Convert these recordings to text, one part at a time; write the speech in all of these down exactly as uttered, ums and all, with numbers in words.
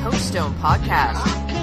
Coach Stone Podcast.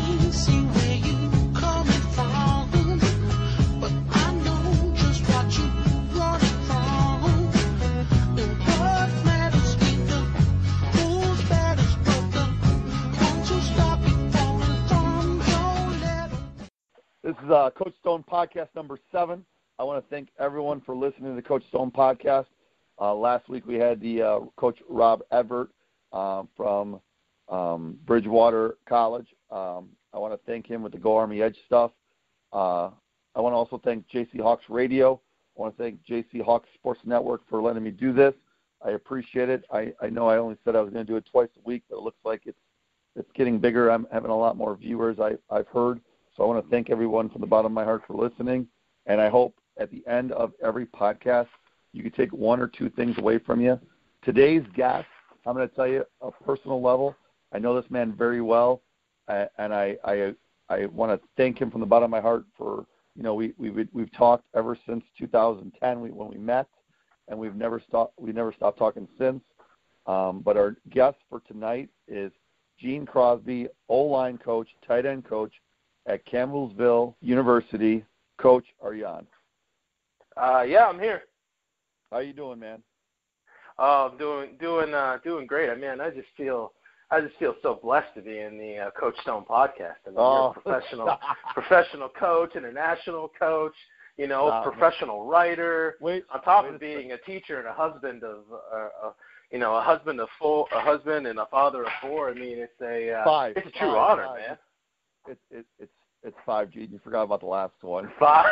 This is uh, Coach Stone Podcast number seven. I want to thank everyone for listening to the Coach Stone Podcast. Uh, last week we had the uh, Coach Rob Everett uh, from um, Bridgewater College. Um, I want to thank him with the Go Army Edge stuff. Uh, I want to also thank J C Hawks Radio. I want to thank J C Hawks Sports Network for letting me do this. I appreciate it. I, I know I only said I was going to do it twice a week, but it looks like it's it's getting bigger. I'm having a lot more viewers, I, I've heard. So I want to thank everyone from the bottom of my heart for listening, and I hope at the end of every podcast you can take one or two things away from you. Today's guest, I'm going to tell you a personal level. I know this man very well, and I I, I want to thank him from the bottom of my heart for, you know, we, we, we've talked ever since two thousand ten when we met, and we've never stopped, we never stopped talking since. Um, but our guest for tonight is Gene Crosby, O-line coach, tight end coach, at Campbellsville University. Coach, are you on? Uh, yeah, I'm here. How you doing, man? Oh, I'm doing doing uh, doing great. I mean, I just feel I just feel so blessed to be in the uh, Coach Stone podcast. I mean, oh. you're a professional professional coach, international coach, you know, Stop, professional man. writer. Wait, on top wait of a being second. a teacher and a husband of, uh, uh, you know, a husband of four, a husband and a father of four. I mean, it's a uh, Five. it's a true Five, honor, five. man. It's it, it's it's five, Gene. You forgot about the last one. Five.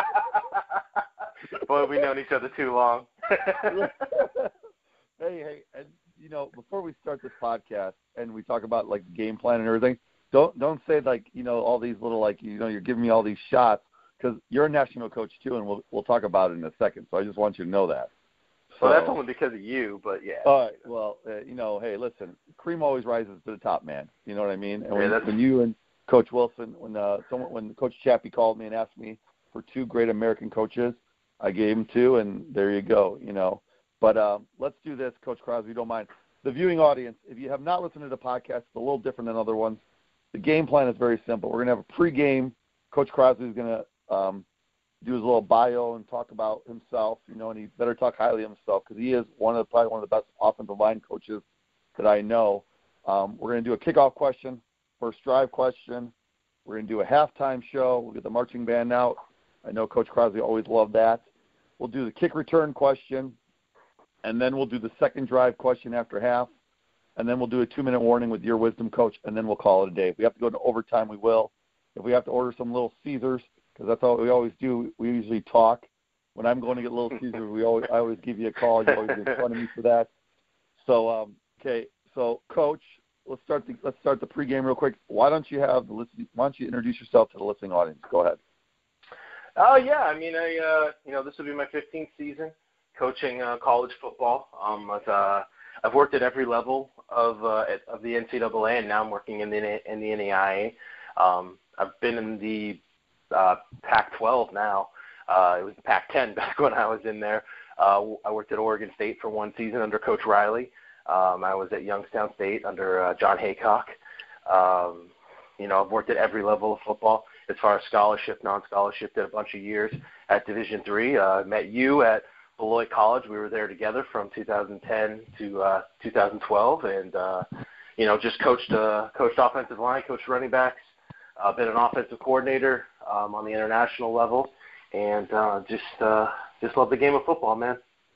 Boy, we've known each other too long. hey, hey, and you know, before we start this podcast and we talk about like the game plan and everything, don't don't say like, you know, all these little like, you know, you're giving me all these shots, because you're a national coach too, and we'll we'll talk about it in a second. So I just want you to know that. So, well, that's only because of you, but yeah. All right. Well, uh, you know, hey, listen, cream always rises to the top, man. You know what I mean? And Yeah, when, that's... when you and Coach Wilson, when uh, someone, when Coach Chappie called me and asked me for two great American coaches, I gave him two, and there you go. You know, but um, let's do this, Coach Crosby, if you don't mind. The viewing audience, if you have not listened to the podcast, it's a little different than other ones. The game plan is very simple. We're going to have a pregame. Coach Crosby is going to um, do his little bio and talk about himself, you know, and he better talk highly of himself because he is one of the, probably one of the best offensive line coaches that I know. Um, we're going to do a kickoff question, first drive question. We're going to do a halftime show. We'll get the marching band out. I know Coach Crosby always loved that. We'll do the kick return question, and then we'll do the second drive question after half, and then we'll do a two-minute warning with your wisdom, Coach, and then we'll call it a day. If we have to go to overtime, we will. If we have to order some Little Caesars, because that's all we always do, we usually talk. When I'm going to get Little Caesars, we always I always give you a call. You always make fun of me for that. So, um, okay, so Coach, let's start the let's start the pregame real quick. Why don't you have the listen, Why don't you introduce yourself to the listening audience? Go ahead. Oh, yeah. I mean, I uh, you know, this will be my fifteenth season coaching uh, college football. Um, I've, uh, I've worked at every level of uh, at, of the N C double A, and now I'm working in the in the N A I A. Um, I've been in the uh, Pac twelve now. Uh, it was the Pac ten back when I was in there. Uh, I worked at Oregon State for one season under Coach Riley. Um, I was at Youngstown State under uh, John Haycock. Um, you know, I've worked at every level of football. As far as scholarship, non-scholarship, did a bunch of years at Division three. I uh, met you at Beloit College. We were there together from two thousand ten to uh, two thousand twelve, and uh, you know, just coached uh, coached offensive line, coached running backs, uh, been an offensive coordinator um, on the international level, and uh, just uh, just love the game of football, man.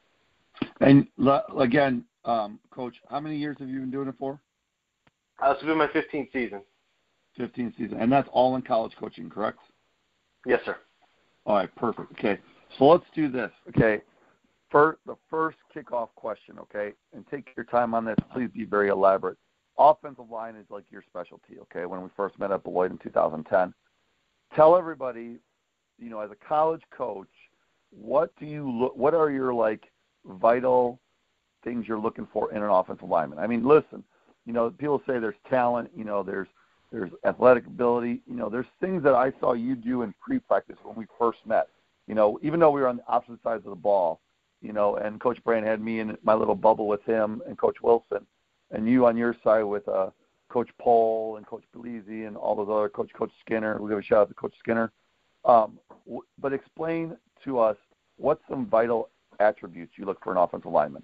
And again, um, Coach, how many years have you been doing it for? Uh, this will be my fifteenth season. fifteenth season, and that's all in college coaching, correct? Yes, sir. All right, perfect. Okay, so let's do this. Okay, for the first kickoff question. Okay, and take your time on this. Please be very elaborate. Offensive line is like your specialty. Okay, when we first met at Beloit in two thousand ten, tell everybody, you know, as a college coach, what do you look? What are your like vital things you're looking for in an offensive lineman? I mean, listen, you know, people say there's talent. You know, there's There's athletic ability. You know, there's things that I saw you do in pre-practice when we first met. You know, even though we were on the opposite sides of the ball, you know, and Coach Brand had me in my little bubble with him and Coach Wilson, and you on your side with uh, Coach Paul and Coach Belize and all those other Coach Coach Skinner. We'll give a shout out to Coach Skinner. Um, w- but explain to us what's some vital attributes you look for an offensive lineman.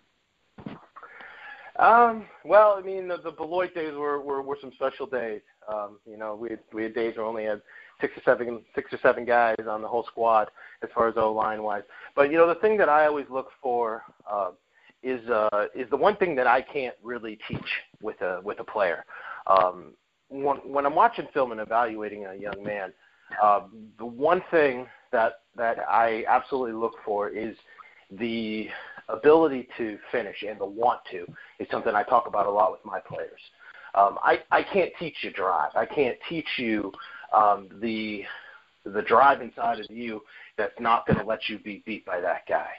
Um, well, I mean, the, the Beloit days were, were, were some special days. Um, you know, we had, we had days where we only had six or seven six or seven guys on the whole squad as far as O-line wise. But you know, the thing that I always look for uh, is uh, is the one thing that I can't really teach with a with a player. Um, when, when I'm watching film and evaluating a young man, uh, the one thing that that I absolutely look for is the ability to finish, and the want to is something I talk about a lot with my players. Um, I, I can't teach you drive. I can't teach you um, the the drive inside of you that's not going to let you be beat by that guy.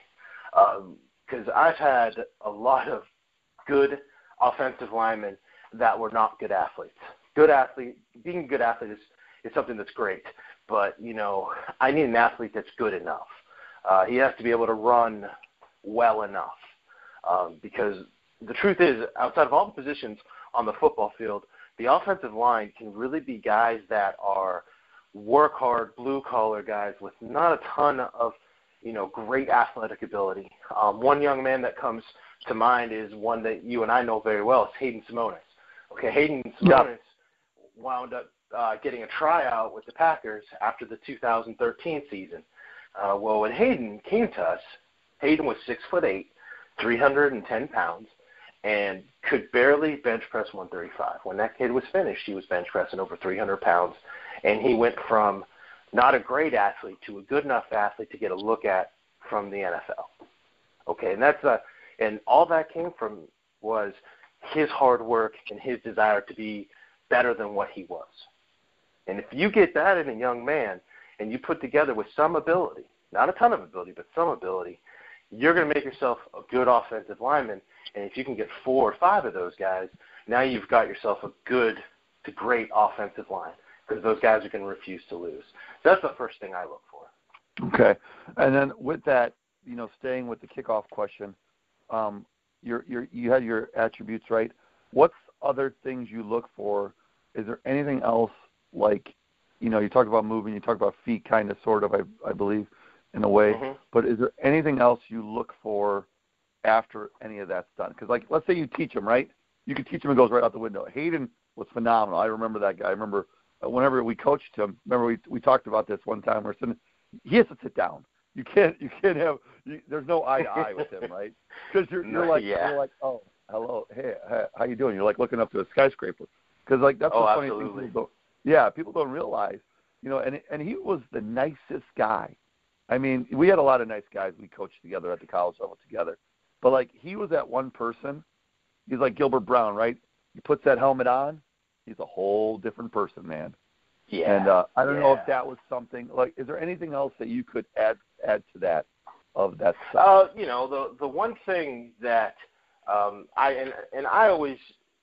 Because um, I've had a lot of good offensive linemen that were not good athletes. Good athlete, being a good athlete is, is something that's great, but you know, I need an athlete that's good enough. Uh, he has to be able to run well enough, um, because the truth is, outside of all the positions on the football field, the offensive line can really be guys that are work hard, blue collar guys with not a ton of, you know, great athletic ability. Um, one young man that comes to mind is one that you and I know very well. It's Hayden Simonis. Okay, Hayden Simonis yep. wound up uh, getting a tryout with the Packers after the two thousand thirteen season. Uh, well, when Hayden came to us, Hayden was six foot eight, three hundred ten pounds, and could barely bench press one thirty-five. When that kid was finished, he was bench pressing over three hundred pounds, and he went from not a great athlete to a good enough athlete to get a look at from the N F L. Okay, and that's a, and all that came from was his hard work and his desire to be better than what he was. And if you get that in a young man, and you put together with some ability, not a ton of ability, but some ability, you're going to make yourself a good offensive lineman. And if you can get four or five of those guys, now you've got yourself a good to great offensive line, because those guys are going to refuse to lose. That's the first thing I look for. Okay. And then with that, you know, staying with the kickoff question, um, you're, you're, you had your attributes, right? What's other things you look for? Is there anything else, like, you know, you talked about moving, you talked about feet kind of, sort of, I, I believe, in a way. Mm-hmm. But is there anything else you look for after any of that's done? Because, like, let's say you teach him, right? You can teach him, it goes right out the window. Hayden was phenomenal. I remember that guy. I remember whenever we coached him, remember we we talked about this one time. We're sitting, he has to sit down. You can't you can't have you, there's no eye to eye with him, right? Because you're you're like yeah. you're like oh hello hey, hey how you doing? You're like looking up to a skyscraper, because like that's oh, the funny absolutely. thing. People don't, yeah, people don't realize, you know. And and he was the nicest guy. I mean, we had a lot of nice guys we coached together at the college level together, but like he was that one person. He's like Gilbert Brown, right? He puts that helmet on. He's a whole different person, man. Yeah. And uh, I don't yeah. know if that was something like. Is there anything else that you could add add to that of that stuff? Uh, you know, the the one thing that um, I and and I always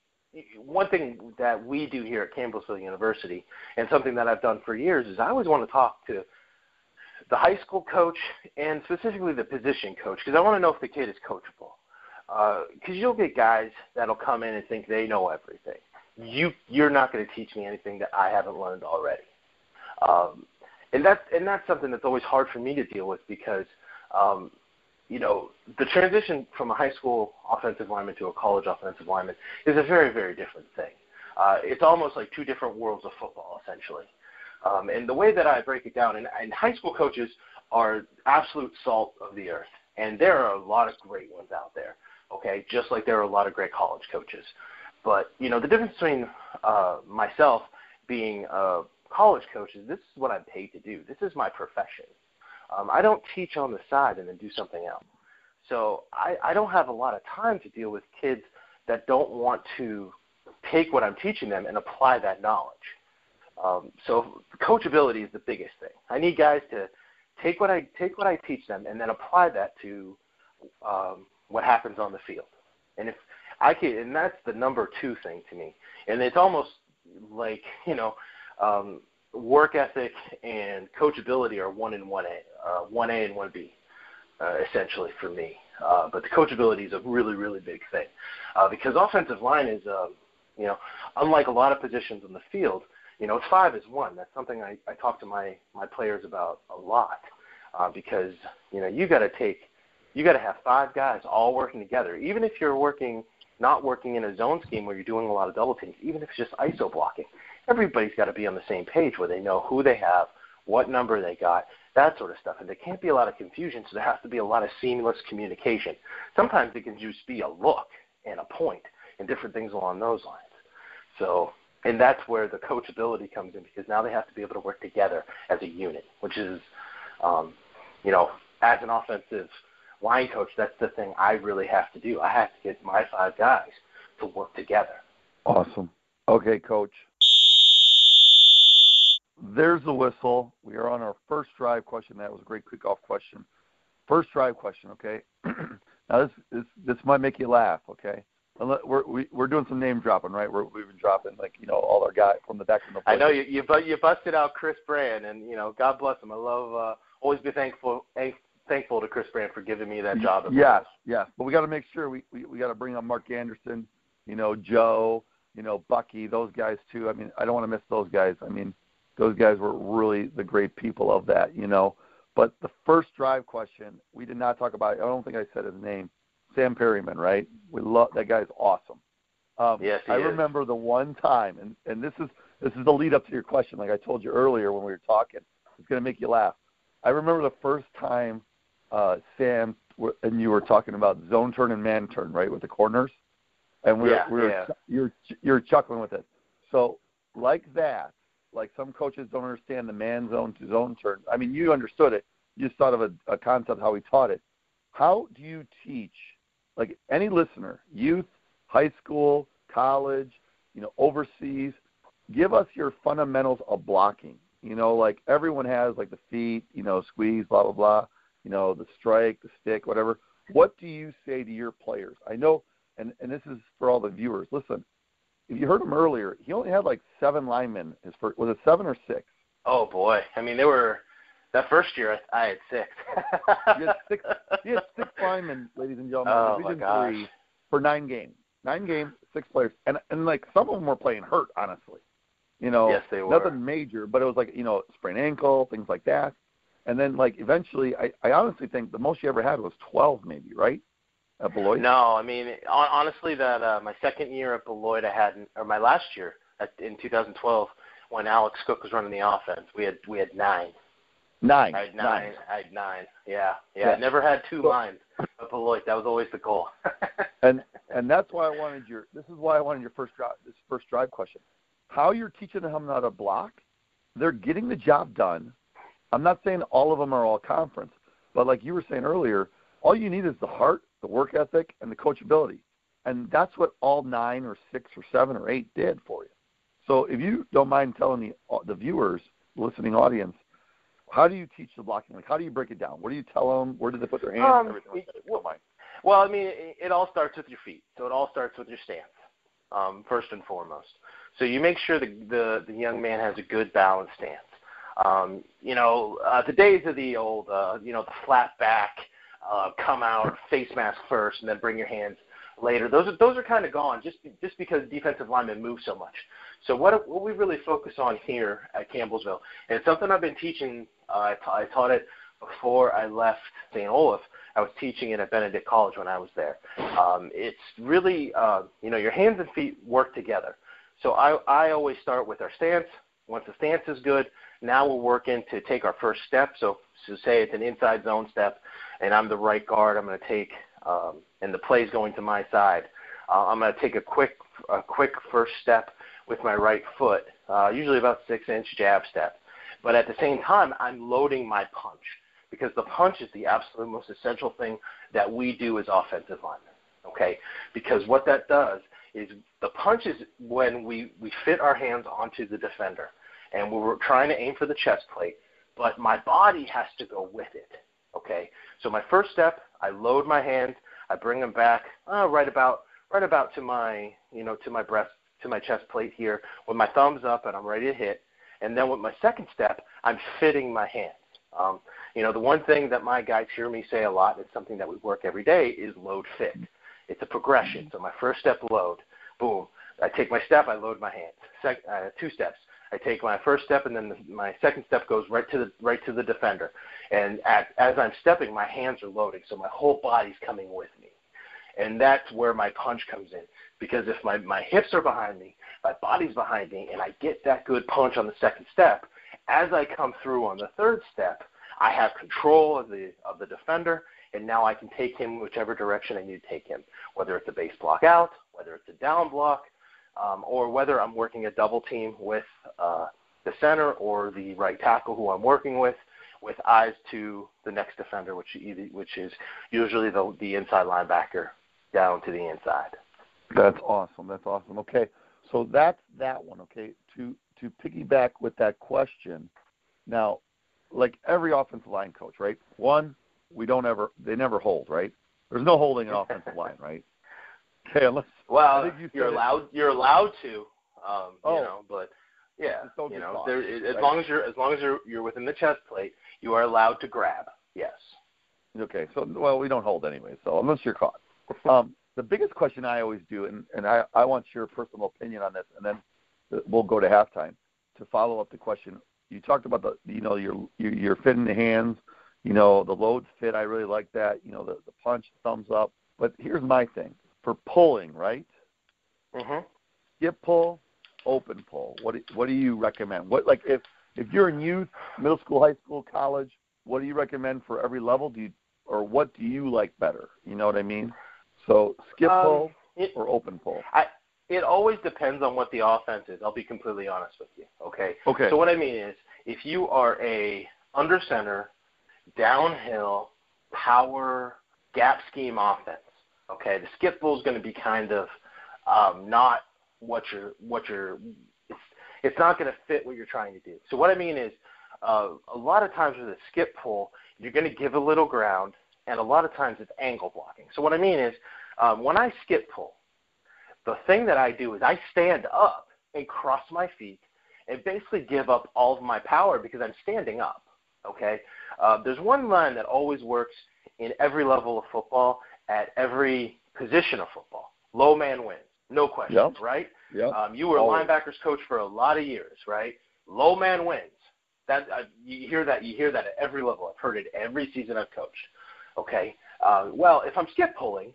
one thing that we do here at Campbellsville University, and something that I've done for years, is I always want to talk to the high school coach and specifically the position coach, because I want to know if the kid is coachable. Because uh, you'll get guys that'll come in and think they know everything. You, you're not going to teach me anything that I haven't learned already. Um, and that's and that's something that's always hard for me to deal with, because, um, you know, the transition from a high school offensive lineman to a college offensive lineman is a very, very different thing. Uh, it's almost like two different worlds of football, essentially. Um, and the way that I break it down, and, and high school coaches are absolute salt of the earth, and there are a lot of great ones out there, okay, just like there are a lot of great college coaches. But, you know, the difference between uh, myself being a college coach is this is what I'm paid to do. This is my profession. Um, I don't teach on the side and then do something else. So I, I don't have a lot of time to deal with kids that don't want to take what I'm teaching them and apply that knowledge. Um, so coachability is the biggest thing. I need guys to take what I take what I teach them and then apply that to um, what happens on the field. And if I can, and that's the number two thing to me. And it's almost like, you know, um, work ethic and coachability are one and one A, uh, one A and one B, uh, essentially for me. Uh, but the coachability is a really, really big thing, uh, because offensive line is, um, You know, unlike a lot of positions in the field, you know, five is one. That's something I, I talk to my, my players about a lot uh, because, you know, you got to take, you got to have five guys all working together. Even if you're working, not working in a zone scheme where you're doing a lot of double teams, even if it's just I S O blocking, everybody's got to be on the same page where they know who they have, what number they got, that sort of stuff. And there can't be a lot of confusion, so there has to be a lot of seamless communication. Sometimes it can just be a look and a point and different things along those lines. So, and that's where the coachability comes in because now they have to be able to work together as a unit, which is, um, you know, as an offensive line coach, that's the thing I really have to do. I have to get my five guys to work together. Awesome. Okay, Coach. There's the whistle. We are on our first drive question. That was a great kickoff question. First drive question, okay? Now, this, this this might make you laugh, okay? We're we, we're doing some name dropping, right? We're, we've been dropping, like, you know, all our guys from the back from the I know you you, you busted out Chris Brand, and, you know, God bless him. I love uh, always be thankful thankful to Chris Brand for giving me that job. Yes, yes. But we got to make sure we, we, we got to bring up Mark Anderson, you know, Joe, you know, Bucky, those guys too. I mean, I don't want to miss those guys. I mean, those guys were really the great people of that, you know. But the first drive question, we did not talk about it. I don't think I said his name. Sam Perryman, right? We love that guy's awesome. Um, yes, he I is. remember the one time, and, and this is this is the lead up to your question. Like I told you earlier when we were talking, it's going to make you laugh. I remember the first time uh, Sam and you were talking about zone turn and man turn, right, with the corners, and we yeah, were, we were yeah. you're you're chuckling with it. So like that, like some coaches don't understand the man zone to zone turn. I mean, you understood it. You just thought of a, a concept how he taught it. How do you teach? Like any listener, youth, high school, college, you know, overseas, give us your fundamentals of blocking. You know, like everyone has like the feet, you know, squeeze, blah, blah, blah, you know, the strike, the stick, whatever. What do you say to your players? I know, and, and this is for all the viewers. Listen, if you heard him earlier, he only had like seven linemen. His first, was it seven or six? Oh, boy. I mean, they were – that first year, I had six. he, had six he had six linemen, ladies and gentlemen, oh, Division my gosh. three for nine games. Nine games, six players. And, and like, some of them were playing hurt, honestly. You know, yes, they were. Nothing major, but it was like, you know, sprained ankle, things like that. And then, like, eventually, I, I honestly think the most you ever had was twelve maybe, right, at Beloit? No, I mean, honestly, that uh, my second year at Beloit, I had, or my last year at, in two thousand twelve, when Alex Cook was running the offense, we had we had nine. Nine. I had nine. nine. I had nine. Yeah, yeah. yeah. I never had two so, lines at Beloit. That was always the goal. and and that's why I wanted your. This is why I wanted your first drive. This first drive question. How you're teaching them how to block? They're getting the job done. I'm not saying all of them are all conference, but like you were saying earlier, all you need is the heart, the work ethic, and the coachability, and that's what all nine or six or seven or eight did for you. So if you don't mind telling the the viewers, listening audience, how do you teach the blocking? Like, how do you break it down? What do you tell them? Where do they put their hands? Um, everything like that. Well, well, I mean, it, it all starts with your feet. So it all starts with your stance, um, first and foremost. So you make sure the, the, the young man has a good balanced stance. Um, you know, uh, the days of the old, uh, you know, the flat back, uh, come out, face mask first, and then bring your hands later. Those are those are kind of gone just just because defensive linemen move so much. So what what we really focus on here at Campbellsville, and it's something I've been teaching. Uh, I, ta- I taught it before I left Saint Olaf. I was teaching it at Benedict College when I was there. Um, it's really, uh, you know, your hands and feet work together. So I, I always start with our stance. Once the stance is good, now we're working to take our first step. So, so say it's an inside zone step, and I'm the right guard. I'm going to take, um, and the play's going to my side. Uh, I'm going to take a quick, a quick first step with my right foot, uh, usually about six-inch jab step. But at the same time, I'm loading my punch because the punch is the absolute most essential thing that we do as offensive linemen, okay? Because what that does is the punch is when we, we fit our hands onto the defender and we're trying to aim for the chest plate, but my body has to go with it, okay? So my first step, I load my hands, I bring them back uh, right about right about to my, you know, to my breast, to my chest plate here with my thumbs up and I'm ready to hit. And then with my second step, I'm fitting my hands. Um, you know, the one thing that my guys hear me say a lot, and it's something that we work every day, is load fit. It's a progression. So my first step, load, boom. I take my step, I load my hands. Sec, uh, two steps. I take my first step, and then the, my second step goes right to the right to the defender. And at, as I'm stepping, my hands are loading, so my whole body's coming with me. And that's where my punch comes in. Because if my, my hips are behind me, my body's behind me, and I get that good punch on the second step, as I come through on the third step, I have control of the of the defender, and now I can take him whichever direction I need to take him, whether it's a base block out, whether it's a down block, um, or whether I'm working a double team with uh, the center or the right tackle who I'm working with, with eyes to the next defender, which either, which is usually the the inside linebacker down to the inside. That's awesome. That's awesome. Okay, so that's that one. Okay, to to piggyback with that question, now, like every offensive line coach, right? One, we don't ever, they never hold, right? There's no holding an offensive line, right? Okay, unless well, I think you you're it, allowed, you're allowed to, um, oh, you know, but yeah, you know, there, as right? long as you're as long as you're you're within the chest plate, you are allowed to grab. Yes. Okay, so well, we don't hold anyway, so unless you're caught. Um, the biggest question I always do, and, and I, I want your personal opinion on this, and then we'll go to halftime to follow up the question. You talked about the, you know, your your, your fit in the hands, you know, the loads fit. I really like that. You know, the, the punch, thumbs up. But here's my thing for pulling, right? Mhm. Skip pull, open pull. What do, what do you recommend? What like if if you're in youth, middle school, high school, college, what do you recommend for every level? Do you or what do you like better? You know what I mean? So skip um, pull it, or open pull? I, it always depends on what the offense is. I'll be completely honest with you. Okay. Okay. So what I mean is, if you are a under center, downhill, power, gap scheme offense, okay, the skip pull is going to be kind of um, not what you're what you're. It's, it's not going to fit what you're trying to do. So what I mean is, uh, a lot of times with a skip pull, you're going to give a little ground, and a lot of times it's angle blocking. So what I mean is, um, when I skip pull, the thing that I do is I stand up and cross my feet and basically give up all of my power because I'm standing up, okay? Uh, there's one line that always works in every level of football at every position of football. Low man wins, no question, yep. right? Yep. Um, you were Always. a linebackers coach for a lot of years, right? Low man wins. That uh, you hear that you hear that at every level. I've heard it every season I've coached. Okay. Uh, well, if I'm skip pulling,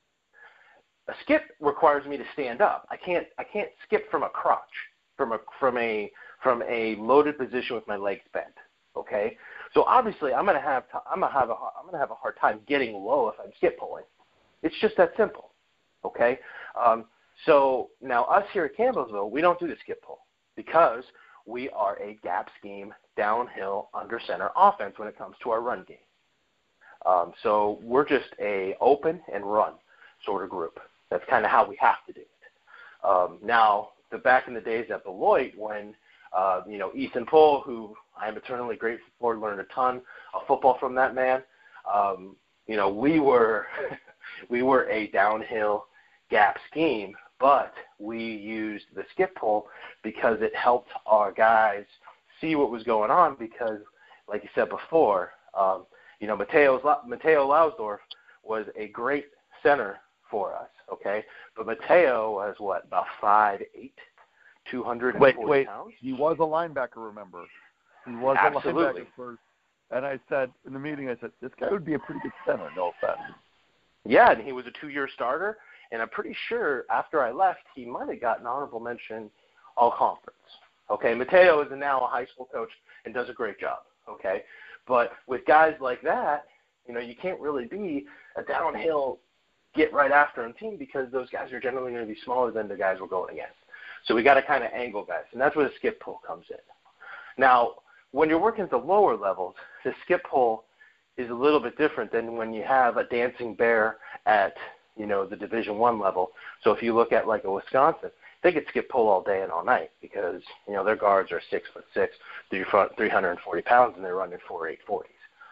a skip requires me to stand up. I can't I can't skip from a crotch, from a from a from a loaded position with my legs bent. Okay. So obviously I'm gonna have to, I'm gonna have a I'm gonna have a hard time getting low if I'm skip pulling. It's just that simple. Okay. Um, so now us here at Campbellsville, we don't do the skip pull because we are a gap scheme, downhill, under center offense when it comes to our run game. Um, so we're just a open and run sort of group. That's kind of how we have to do it. Um, now, the back in the days at Beloit when, uh, you know, Ethan Pohl, who I am eternally grateful for, learned a ton of football from that man. Um, you know, we were we were a downhill gap scheme, but we used the skip pull because it helped our guys see what was going on because, like you said before, um, you know, Mateo Mateo Lausdorff was a great center for us, okay? But Mateo was, what, about five eight, two hundred forty wait, wait. pounds? He was a linebacker, remember. He was Absolutely. a linebacker first. And I said, in the meeting, I said, this guy would be a pretty good center, no offense. Yeah, and he was a two-year starter, and I'm pretty sure after I left, he might have gotten honorable mention all-conference. Okay, Mateo is now a high school coach and does a great job, okay? But with guys like that, you know, you can't really be a downhill get right after him team because those guys are generally going to be smaller than the guys we're going against. So we got to kind of angle guys, and that's where the skip pull comes in. Now, when you're working at the lower levels, the skip pull is a little bit different than when you have a dancing bear at, you know, the Division One level. So if you look at like a Wisconsin, they could skip pull all day and all night because, you know, their guards are six foot six, three hundred forty pounds, and they're running four eight forties.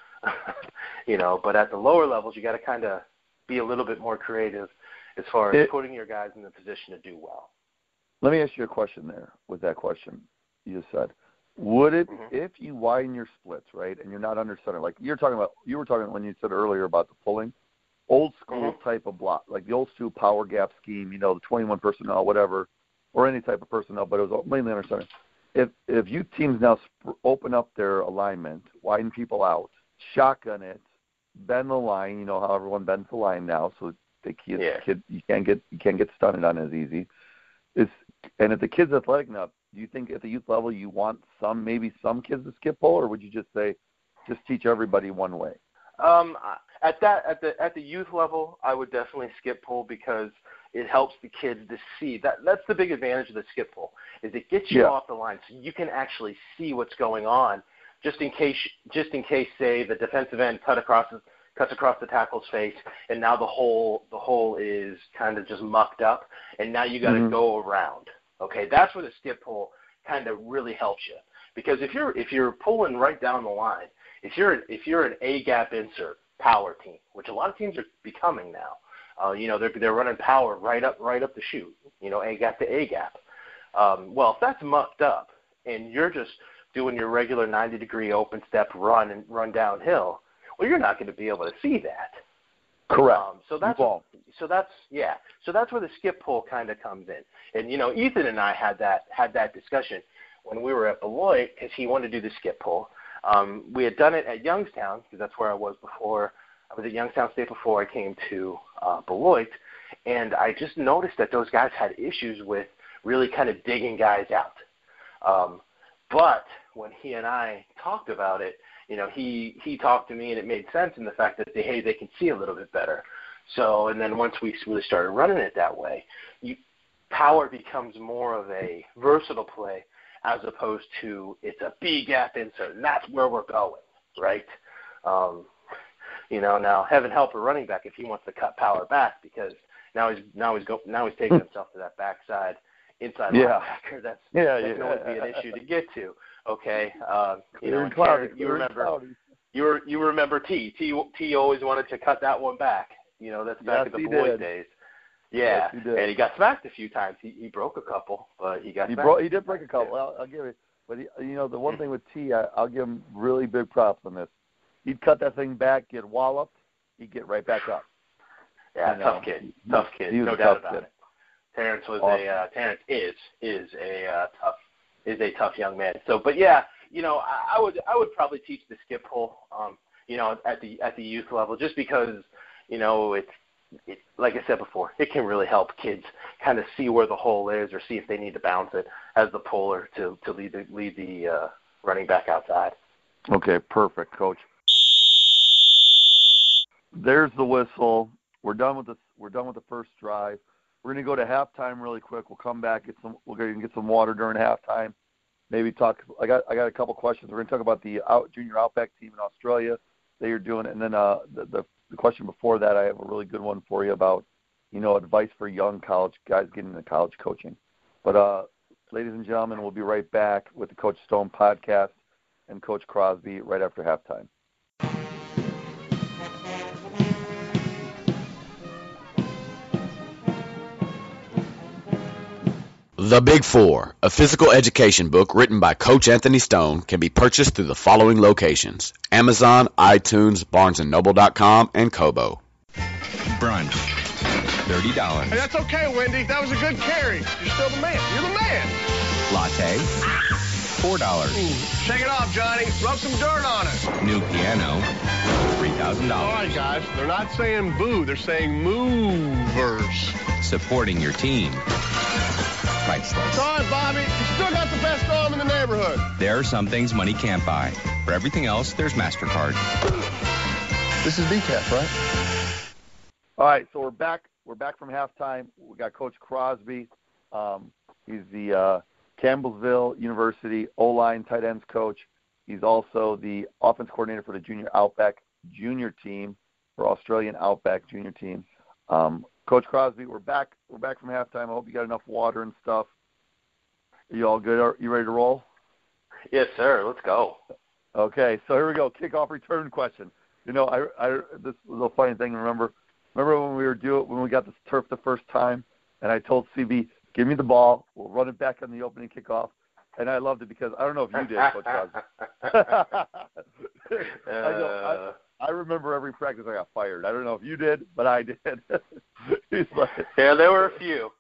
You know, but at the lower levels, you got to kind of be a little bit more creative as far as it, putting your guys in the position to do well. Let me ask you a question there with that question you just said. Would it, mm-hmm. if you widen your splits, right, and you're not under center, like you're talking about, you were talking when you said earlier about the pulling, old school mm-hmm. type of block, like the old school power gap scheme, you know, the twenty-one personnel, whatever, or any type of personnel, but it was mainly under center. If if youth teams now sp- open up their alignment, widen people out, shotgun it, bend the line, you know how everyone bends the line now, so the kid, yeah. kid you can't get you can't get stunned on as easy. Is and if the kid's athletic enough, do you think at the youth level you want some maybe some kids to skip pole, or would you just say just teach everybody one way? Um, at that at the at the youth level, I would definitely skip pole because it helps the kids to see that. That's the big advantage of the skip pole is it gets you yeah. off the line so you can actually see what's going on. Just in case, just in case, say the defensive end cut across cuts across the tackle's face, and now the hole the hole is kind of just mucked up, and now you got to mm-hmm. go around. Okay, that's where the skip pole kind of really helps you because if you're if you're pulling right down the line, if you're if you're an A gap insert power team, which a lot of teams are becoming now. Uh, you know, they're they're running power right up right up the chute, you know, A gap to A gap. Um, well, if that's mucked up and you're just doing your regular ninety degree open step run and run downhill, well, you're not going to be able to see that. Correct. Um, so that's so that's yeah. So that's where the skip pole kind of comes in. And you know, Ethan and I had that had that discussion when we were at Beloit because he wanted to do the skip pole. Um, we had done it at Youngstown because that's where I was before. I was at Youngstown State before I came to uh, Beloit, and I just noticed that those guys had issues with really kind of digging guys out. Um, but when he and I talked about it, you know, he, he talked to me and it made sense in the fact that, they, hey, they can see a little bit better. So, and then once we really started running it that way, you, power becomes more of a versatile play as opposed to it's a B-gap insert, and that's where we're going, right? Um, you know, now heaven help a running back if he wants to cut power back because now he's now he's go, now he's taking himself to that backside inside yeah. linebacker. That's yeah, that yeah. can always be an issue to get to. Okay, uh, you Clear know, and cloudy, you clear remember and cloudy. you were, you remember T T T always wanted to cut that one back. You know, that's back yes, at the he Beloit did. days. Yeah, yes, he did. And he got smacked a few times. He he broke a couple, but he got he smacked. broke. He did break a couple. I'll, I'll give it. But he, you know, the one thing with T, I, I'll give him really big props on this. He'd cut that thing back, get walloped, he'd get right back up. Yeah, you tough know, kid, he, tough kid, he was no a doubt tough about kid. it. Terrence was awesome. a uh, Terrence is is a uh, tough is a tough young man. So, but yeah, you know, I, I would I would probably teach the skip pole, um, you know, at the at the youth level, just because, you know, it's it, like I said before, it can really help kids kind of see where the hole is or see if they need to bounce it as the puller to to lead the lead the uh, running back outside. Okay, perfect, Coach. There's the whistle. We're done with the we're done with the first drive. We're going to go to halftime really quick. We'll come back, get some. We're going to get some water during halftime. Maybe talk. I got I got a couple questions. We're going to talk about the out, junior Outback team in Australia that you're doing, and then uh, the, the the question before that, I have a really good one for you about, you know, advice for young college guys getting into college coaching. But uh, ladies and gentlemen, we'll be right back with the Coach Stone podcast and Coach Crosby right after halftime. The Big Four, a physical education book written by Coach Anthony Stone, can be purchased through the following locations: Amazon, iTunes, Barnes and Noble dot com, and Kobo. Brunch, thirty dollars. Hey, that's okay, Wendy. That was a good carry. You're still the man. You're the man. Latte, four dollars. Shake it off, Johnny. Rub some dirt on it. New piano, three thousand dollars. All right, guys. They're not saying boo. They're saying movers. Supporting your team. Priceless. All right, Bobby. You still got the best arm in the neighborhood. There are some things money can't buy. For everything else, there's MasterCard. This is B C A F, right? All right, so we're back. We're back from halftime. We got Coach Crosby. Um, he's the uh, Campbellsville University O-line tight ends coach. He's also the offense coordinator for the Junior Outback Junior team, for Australian Outback Junior team. Um, Coach Crosby, we're back. We're back from halftime. I hope you got enough water and stuff. Are you all good? Are you ready to roll? Yes, sir. Let's go. Okay, so here we go. Kickoff return question. You know, I, I this was a funny thing. Remember, remember when we were doing when we got this turf the first time, and I told C B, "Give me the ball. We'll run it back on the opening kickoff." And I loved it because I don't know if you did, Coach Crosby. I, know, I, I remember every practice I got fired. I don't know if you did, but I did. He's like, yeah, there were a few.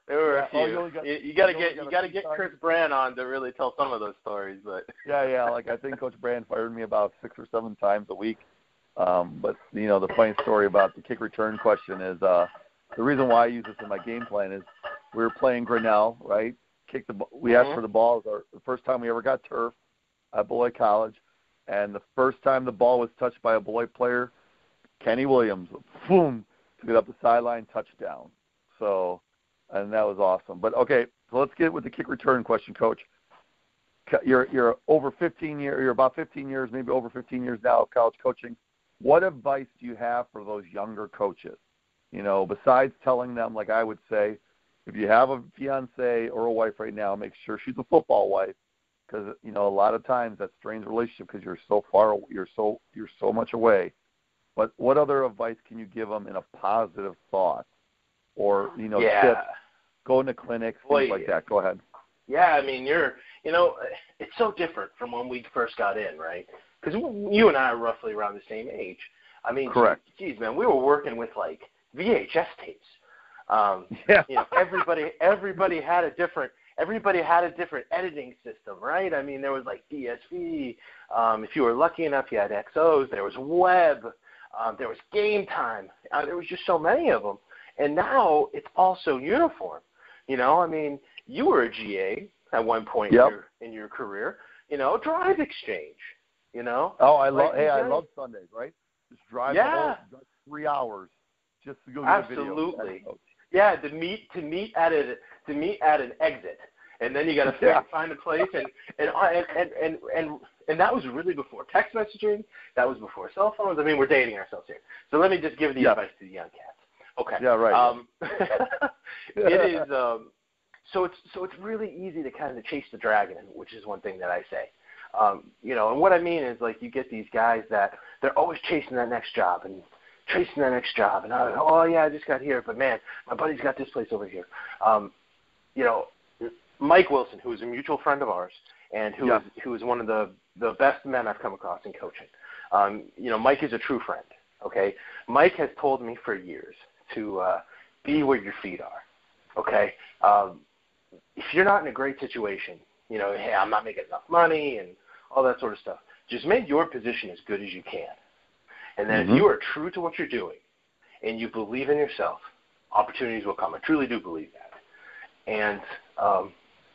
There were Yeah, a few. oh, you only got- you, you got to you get only got you a got to few get times. Chris Brand on to really tell some of those stories. But Yeah, yeah. Like I think Coach Brand fired me about six or seven times a week. Um, but you know, the funny story about the kick return question is uh, the reason why I use this in my game plan is we were playing Grinnell, right? Kick the b- we Mhm. asked for the ball. It was our, the first time we ever got turf at Beloit College, and the first time the ball was touched by a Beloit player, Kenny Williams, boom, took it up the sideline, touchdown. So, and that was awesome. But okay, so let's get with the kick return question, Coach. You're you're over fifteen years. You're about fifteen years, maybe over fifteen years now of college coaching. What advice do you have for those younger coaches? You know, besides telling them, like I would say, if you have a fiance or a wife right now, make sure she's a football wife, because you know a lot of times that strains a relationship because you're so far, you're so you're so much away. But what other advice can you give them in a positive thought, or you know, yeah. tips, going to clinics, things Boy, like that? Go ahead. Yeah, I mean, you're, you know, it's so different from when we first got in, right? Because you and I are roughly around the same age. I mean, Correct. Geez, man, we were working with like V H S tapes. Um, Yeah. You know, everybody, everybody had a different, everybody had a different editing system, right? I mean, there was like D S V. Um, if you were lucky enough, you had X Os. There was web. Um, there was Game Time. Uh, there was just so many of them. And now it's all so uniform. You know, I mean, you were a G A at one point Yep. in, your, in your career. You know, Drive Exchange. You know. Oh, I Like, love. Hey, I guys- love Sundays, right? Just drive Yeah. the whole drive three hours just to go get Absolutely. a video. Yeah, to meet to meet at a to meet at an exit, and then you got to Yeah. find a place, and and, and and and and and that was really before text messaging. That was before cell phones. I mean, we're dating ourselves here. So let me just give the Yeah. advice to the young cats. Okay. Yeah, right. Um, it is. Um, so it's so it's really easy to kind of chase the dragon, which is one thing that I say. Um, you know, and what I mean is like you get these guys that they're always chasing that next job and chasing that next job, and I, oh yeah, I just got here, but man, my buddy's got this place over here. Um, you know, Mike Wilson, who is a mutual friend of ours, and who Yeah. is who is one of the the best men I've come across in coaching. Um, you know, Mike is a true friend. Okay, Mike has told me for years to uh, be where your feet are. Okay, um, if you're not in a great situation, you know, hey, I'm not making enough money and all that sort of stuff. Just make your position as good as you can. And then Mm-hmm. if you are true to what you're doing and you believe in yourself, opportunities will come. I truly do believe that. And um,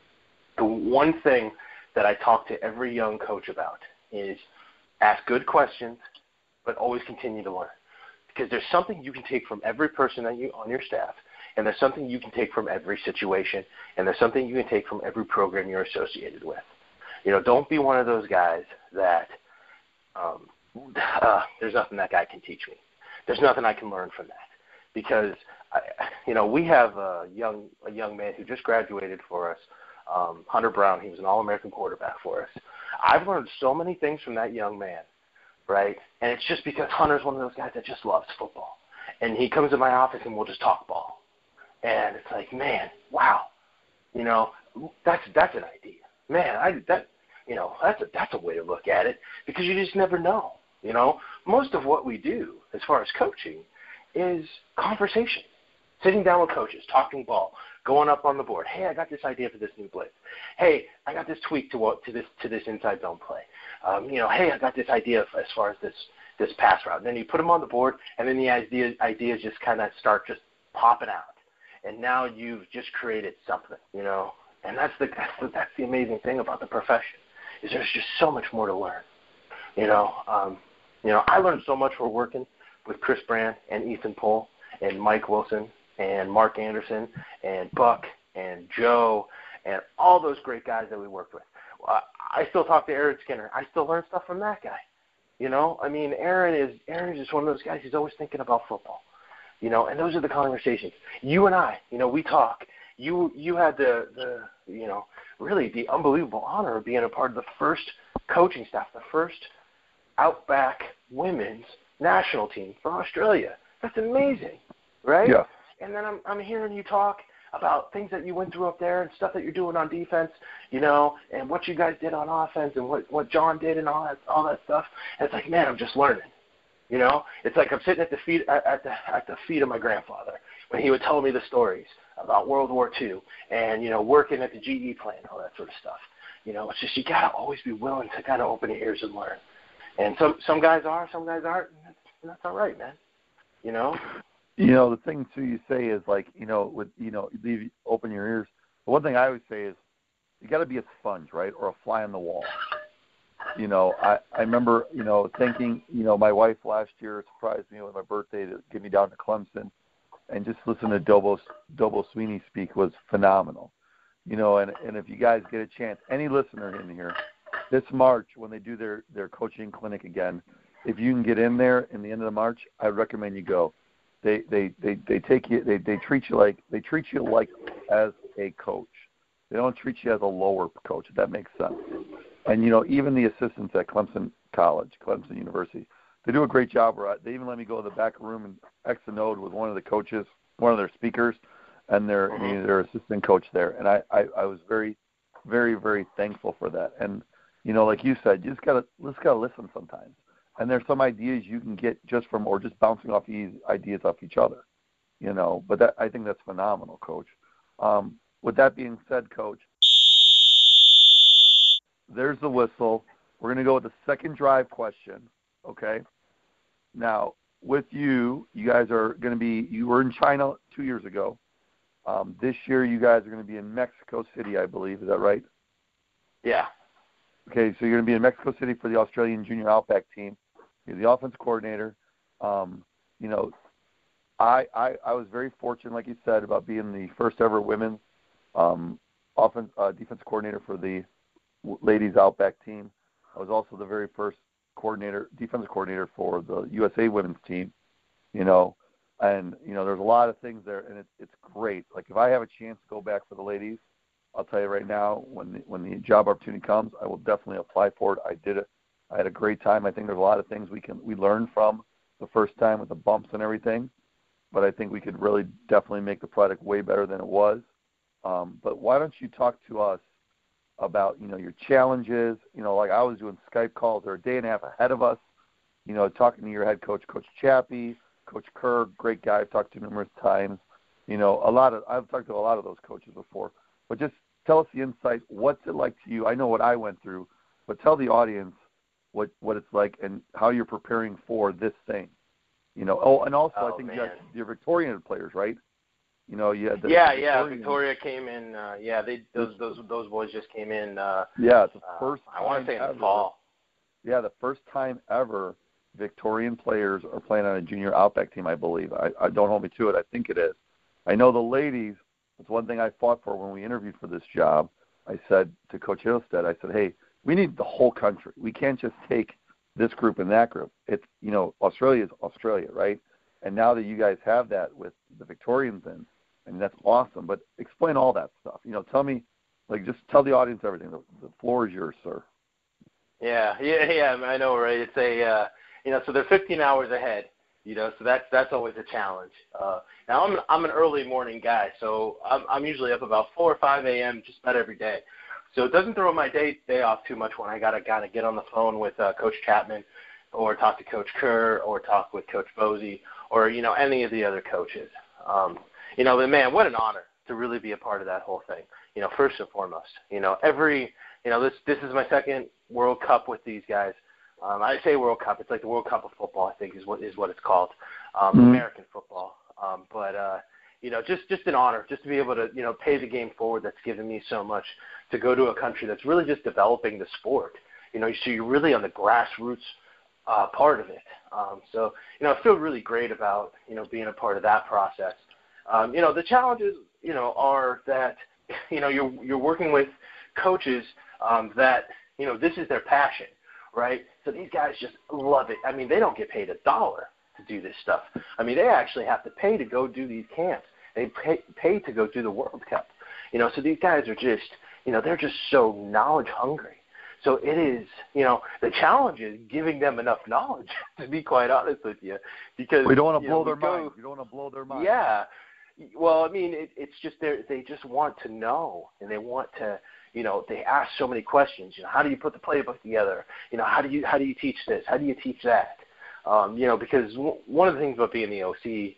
the one thing that I talk to every young coach about is ask good questions, but always continue to learn. Because there's something you can take from every person that you on your staff, and there's something you can take from every situation, and there's something you can take from every program you're associated with. You know, don't be one of those guys that um, uh, there's nothing that guy can teach me. There's nothing I can learn from that. Because, I, you know, we have a young a young man who just graduated for us, um, Hunter Brown. He was an All-American quarterback for us. I've learned so many things from that young man, right? And it's just because Hunter's one of those guys that just loves football. And he comes to my office and we'll just talk ball. And it's like, man, wow, you know, that's that's an idea. Man, I that you know, that's a that's a way to look at it because you just never know. You know, most of what we do as far as coaching is conversation, sitting down with coaches, talking ball, going up on the board. Hey, I got this idea for this new blitz. Hey, I got this tweak to what to this to this inside zone play. Um, you know, hey, I got this idea as far as this this pass route. And then you put them on the board, and then the idea, ideas just kind of start just popping out. And now you've just created something, you know. And that's the that's the, that's the amazing thing about the profession is there's just so much more to learn, you know. Um, you know, I learned so much for working with Chris Brand and Ethan Pohl and Mike Wilson and Mark Anderson and Buck and Joe and all those great guys that we worked with. Uh, I still talk to Aaron Skinner. I still learn stuff from that guy. You know, I mean, Aaron is Aaron is just one of those guys who's always thinking about football. You know, and those are the conversations. You and I, you know, we talk. You you had the, the you know, really the unbelievable honor of being a part of the first coaching staff, the first Outback women's national team for Australia. That's amazing, right? Yeah. And then I'm I'm hearing you talk about things that you went through up there and stuff that you're doing on defense, you know, and what you guys did on offense and what, what John did and all that all that stuff. And it's like, man, I'm just learning. You know, it's like I'm sitting at the feet at, at the at the feet of my grandfather, when he would tell me the stories about World War Two and, you know, working at the G E plant, all that sort of stuff. You know, it's just you got to always be willing to kind of open your ears and learn. And some some guys are, some guys aren't. And that's, and that's all right, man. You know? You know, the thing, too, you say is, like, you know, with, you know, leave, open your ears. The one thing I always say is you got to be a sponge, right, or a fly on the wall. You know, I, I remember, you know, thinking, you know, my wife last year surprised me with my birthday to get me down to Clemson, and just listen to Dobo, Dobo Sweeney speak was phenomenal. You know, and, and if you guys get a chance, any listener in here, this March when they do their, their coaching clinic again, if you can get in there in the end of the March, I recommend you go. They they, they, they take you they, they treat you like they treat you like as a coach. They don't treat you as a lower coach, if that makes sense. And you know, even the assistants at Clemson College, Clemson University, they do a great job. They even let me go to the back room and X and O with one of the coaches, one of their speakers, and their mm-hmm. their assistant coach there. And I, I, I was very, very, very thankful for that. And you know, like you said, you just gotta just gotta listen sometimes. And there's some ideas you can get just from, or just bouncing off these ideas off each other, you know. But that, I think that's phenomenal, Coach. Um, with that being said, Coach, there's the whistle. We're going to go with the second drive question, okay? Now, with you, you guys are going to be, you were in China two years ago. Um, this year, you guys are going to be in Mexico City, I believe. Is that right? Yeah. Okay, so you're going to be in Mexico City for the Australian Junior Outback team. You're the offense coordinator. Um, you know, I, I I was very fortunate, like you said, about being the first ever women's um, offense uh, defense coordinator for the ladies Outback team. I was also the very first coordinator, defensive coordinator for the U S A women's team. You know, and you know, there's a lot of things there, and it's it's great. Like if I have a chance to go back for the ladies, I'll tell you right now, when the, when the job opportunity comes, I will definitely apply for it. I did it. I had a great time. I think there's a lot of things we can we learned from the first time with the bumps and everything, but I think we could really definitely make the product way better than it was. Um, but why don't you talk to us about, you know, your challenges? You know, like I was doing Skype calls. They're a day and a half ahead of us. You know, talking to your head coach, Coach Chappie, Coach Kerr, great guy. I've talked to numerous times. You know, a lot of I've talked to a lot of those coaches before. But just tell us the insight. What's it like to you? I know what I went through, but tell the audience what what it's like and how you're preparing for this thing. You know. Oh, and also oh, I think man. you got your Victorian players, right? You know, you had the yeah, the yeah. Victoria came in. Uh, yeah, they those those those boys just came in. Uh, yeah, it's the first. Uh, I want to say in ever, the fall. Yeah, the first time ever Victorian players are playing on a junior Outback team. I believe. I, I don't hold me to it. I think it is. I know the ladies. It's one thing I fought for when we interviewed for this job. I said to Coach Hillstead, I said, hey, we need the whole country. We can't just take this group and that group. It's, you know, Australia is Australia, right? And now that you guys have that with the Victorians in, I mean, that's awesome. But explain all that stuff. You know, tell me, like, just tell the audience everything. The, the floor is yours, sir. Yeah, yeah, yeah. I know, right? It's a, uh, you know, so they're fifteen hours ahead. You know, so that's that's always a challenge. Uh, now I'm I'm an early morning guy, so I'm I'm usually up about four or five a.m. just about every day. So it doesn't throw my day day off too much when I gotta gotta get on the phone with uh, Coach Chapman, or talk to Coach Kerr, or talk with Coach Bosey, or you know any of the other coaches. Um, you know, but man, what an honor to really be a part of that whole thing. You know, first and foremost, you know every you know this this is my second World Cup with these guys. Um, I say World Cup. It's like the World Cup of football, I think, is what is what it's called, um, mm-hmm. American football. Um, but uh, you know, just just an honor, just to be able to you know pay the game forward. That's given me so much to go to a country that's really just developing the sport. You know, so you're really on the grassroots uh, part of it. Um, so you know, I feel really great about you know being a part of that process. Um, you know, the challenges you know are that you know you're you're working with coaches um, that you know this is their passion. Right? So these guys just love it. I mean, they don't get paid a dollar to do this stuff. I mean, they actually have to pay to go do these camps. They pay, pay to go do the World Cup. You know, so these guys are just, you know, they're just so knowledge hungry. So it is, you know, the challenge is giving them enough knowledge, to be quite honest with you. Because we don't want to blow know, their go, mind. We don't want to blow their mind. Yeah. Well, I mean, it, it's just they just want to know, and they want to, you know, they ask so many questions. You know, how do you put the playbook together? You know, how do you how do you teach this? How do you teach that? Um, you know, because w- one of the things about being the O C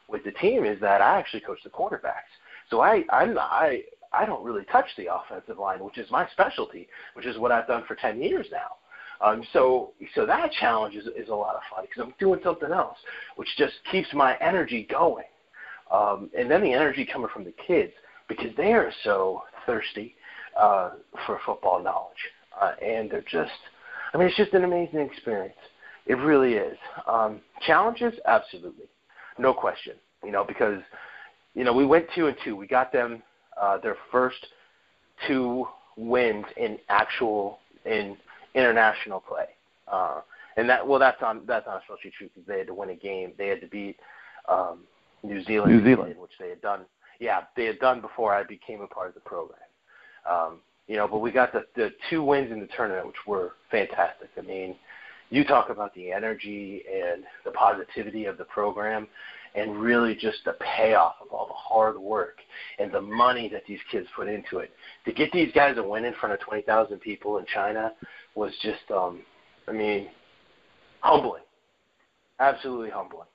with the team is that I actually coach the quarterbacks. So I I'm, I I don't really touch the offensive line, which is my specialty, which is what I've done for ten years now. Um, so so that challenge is, is a lot of fun because I'm doing something else, which just keeps my energy going. Um, and then the energy coming from the kids because they are so thirsty uh, for football knowledge. Uh, and they're just, I mean, it's just an amazing experience. It really is. Um, challenges? Absolutely. No question. You know, because, you know, we went two and two. We got them uh, their first two wins in actual, in international play. Uh, and that, well, that's on, that's not especially true because they had to win a game. They had to beat um, New Zealand, New Zealand, which they had done. Yeah, they had done before I became a part of the program. Um, you know, but we got the, the two wins in the tournament, which were fantastic. I mean, you talk about the energy and the positivity of the program and really just the payoff of all the hard work and the money that these kids put into it. To get these guys a win in front of twenty thousand people in China was just, um, I mean, humbling. Absolutely humbling.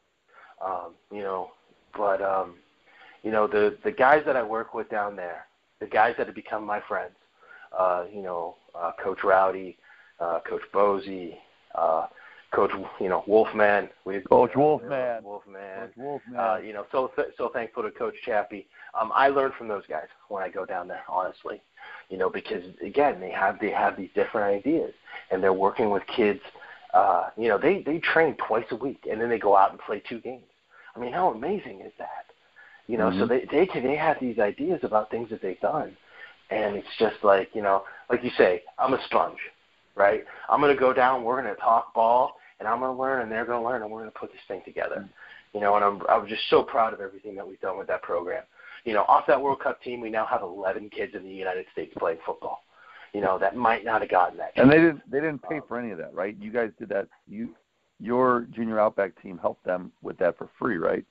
Um, you know, but, um, you know, the, the guys that I work with down there, the guys that have become my friends, uh, you know, uh, Coach Rowdy, uh, Coach Bosey, uh, Coach, you know, Wolfman. We, Coach uh, Wolfman. Wolfman. Coach Wolfman. Uh, you know, so so thankful to Coach Chappie. Um, I learn from those guys when I go down there, honestly. You know, because again, they have they have these different ideas, and they're working with kids. Uh, you know, they they train twice a week, and then they go out and play two games. I mean, how amazing is that? You know, mm-hmm. so they they they have these ideas about things that they've done, and it's just like, you know, like you say, I'm a sponge, right? I'm going to go down, we're going to talk ball, and I'm going to learn, and they're going to learn, and we're going to put this thing together. Mm-hmm. You know, and I'm I'm just so proud of everything that we've done with that program. You know, off that World Cup team, we now have eleven kids in the United States playing football. You know, that might not have gotten that. And they didn't they didn't pay for any of that, right? You guys did that. You your Junior Outback team helped them with that for free, right?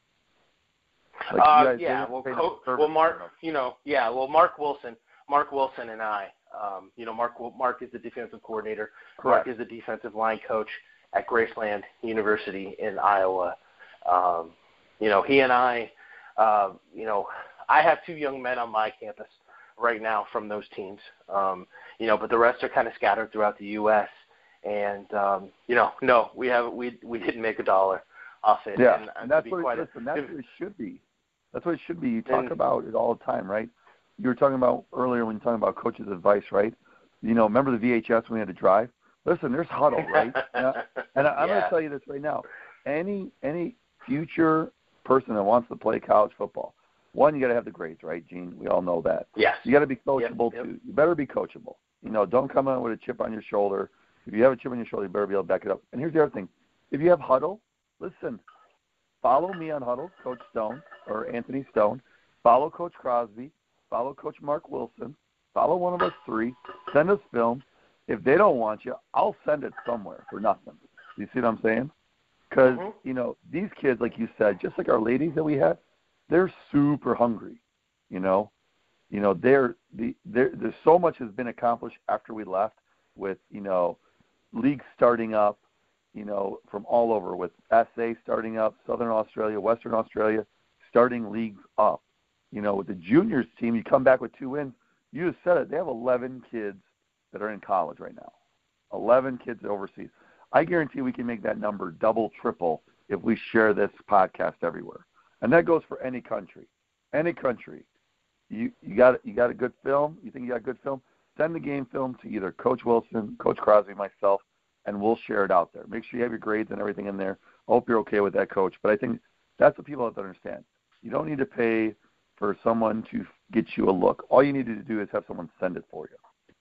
Like uh, guys, yeah, well, Co- well, Mark, you know, yeah, well, Mark Wilson, Mark Wilson and I, um, you know, Mark Mark is the defensive coordinator. Correct. Mark is the defensive line coach at Graceland University in Iowa. Um, you know, he and I, uh, you know, I have two young men on my campus right now from those teams. Um, you know, but the rest are kind of scattered throughout the U S And um, you know, no, we haven't. We we didn't make a dollar off it. Yeah, and, and that's what it, listen, that's what it should be. That's what it should be. You talk and, about it all the time, right? You were talking about earlier when you were talking about coach's advice, right? You know, remember the V H S when we had to drive? Listen, there's huddle, right? and, I, and I'm yeah. going to tell you this right now. Any any future person that wants to play college football, one, you got to have the grades, right, Gene? We all know that. Yes. You got to be coachable, yep, yep. too. You better be coachable. You know, don't come in with a chip on your shoulder. If you have a chip on your shoulder, you better be able to back it up. And here's the other thing. If you have huddle, listen, follow me on huddle, Coach Stone or Anthony Stone. Follow Coach Crosby. Follow Coach Mark Wilson. Follow one of us three. Send us film. If they don't want you, I'll send it somewhere for nothing. You see what I'm saying? Because, mm-hmm. you know, these kids, like you said, just like our ladies that we had, they're super hungry, you know. You know, they're, the, they're, there's so much has been accomplished after we left with, you know, leagues starting up, you know, from all over with S A starting up, Southern Australia, Western Australia, starting leagues up. You know, with the juniors team, you come back with two wins. You just said it. They have eleven kids that are in college right now, eleven kids overseas. I guarantee we can make that number double, triple if we share this podcast everywhere. And that goes for any country. Any country. You you got you got a good film? You think you got a good film? Send the game film to either Coach Wilson, Coach Crosby, myself, and we'll share it out there. Make sure you have your grades and everything in there. I hope you're okay with that, Coach. But I think that's what people have to understand. You don't need to pay for someone to get you a look. All you need to do is have someone send it for